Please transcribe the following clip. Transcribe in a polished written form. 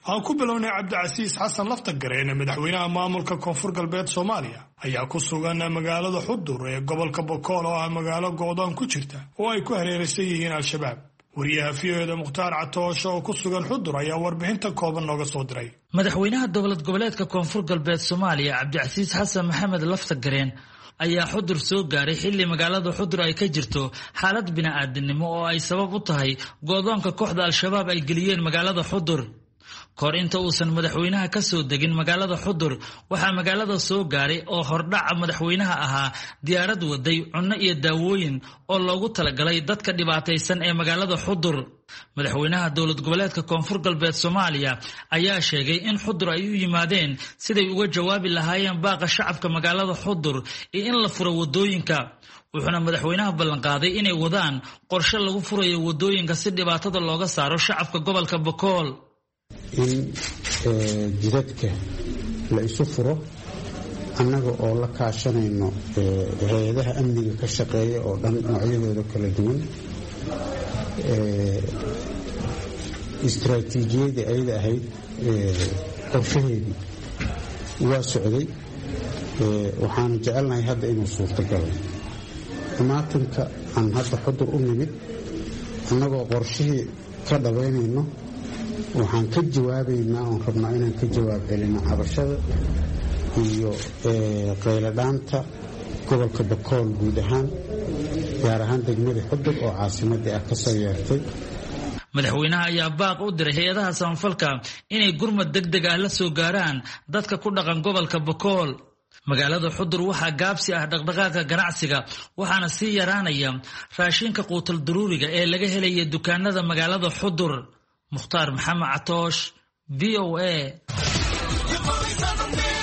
aan ku bilownay Cabdicasiis Xasan Laftagareen madaxweynaha maamulka Koonfur Galbeed Soomaaliya ayaa ku sugan magaalada Xudur ee gobolka Bokool oo ah magaalo go'doon ku jirta oo ay ku hareeraysan yihiin al-shabaab. wariyaha fiyoda Mukhtaar Catoosh oo ku sugan Xudur ayaa warbixinta kooban nooga soo diray. madaxweynaha dowlad goboleedka Koonfur Galbeed Soomaaliya Cabdicasiis Xasan Maxamed Laftagareen ayaa Xudur soo gaaray xilli magaalada Xudur ay ka jirto xaalad bini'aadanimo oo ay sabab u tahay go'doonka kooxda al-shabaab ay geliyeen magaalada Xudur. kor inta uusan madaxweynaha ka soo degin magaalada Xudur waxa magaalada soo gaaray oo hordhaca madaxweynaha ahaa diyaarad waday cunno iyo daawooyin oo loogu talagalay dadka dhibaataysan ee magaalada Xudur. madaxweynaha dowlad goboleedka Koonfur Galbeed Soomaaliya ayaa sheegay in Xudur ay u yimaadeen siday uga jawaabi lahaayeen baaqa shacabka magaalada Xudur iyo in la furo wadooyinka. wuxuuna madaxweynaha ballan qaaday inay wadaan qorshe lagu furayo wadooyinka si dhibaatada looga saaro shacabka gobolka Bokool. in jidadka la isu furo annaga oo la kaashanayno hay'adaha amniga ka shaqeeya oo dhan noocyadooda kala duwan istiraatiijiyadii ayada ahayd qorshaheedii waa socday waxaanu jecelnahay hadda inuu suurtagalo imaatinka aan hadda Xudur u nimid annagoo qorshihii ka dhabaynayno waxaan ka jawaabaynaa oon rabnaa inaan ka jawaab celino cabashada iyo qayladhaanta gobolka Bokool guud ahaan gaar ahaan degmada Xudur oo caasimadii ah ka soo yeertay. madaxweynaha ayaa baaq u diray hay'adaha samafalka inay gurmad degdeg ah la soo gaaraan dadka ku dhaqan gobolka Bokool. magaalada Xudur waxaa gaabsi ah dhaqdhaqaaqa ganacsiga waxaana sii yaraanaya raashinka quutal daruuriga ee laga helaya dukaanada magaalada Xudur. Mukhtaar Maxamed Catoosh VOA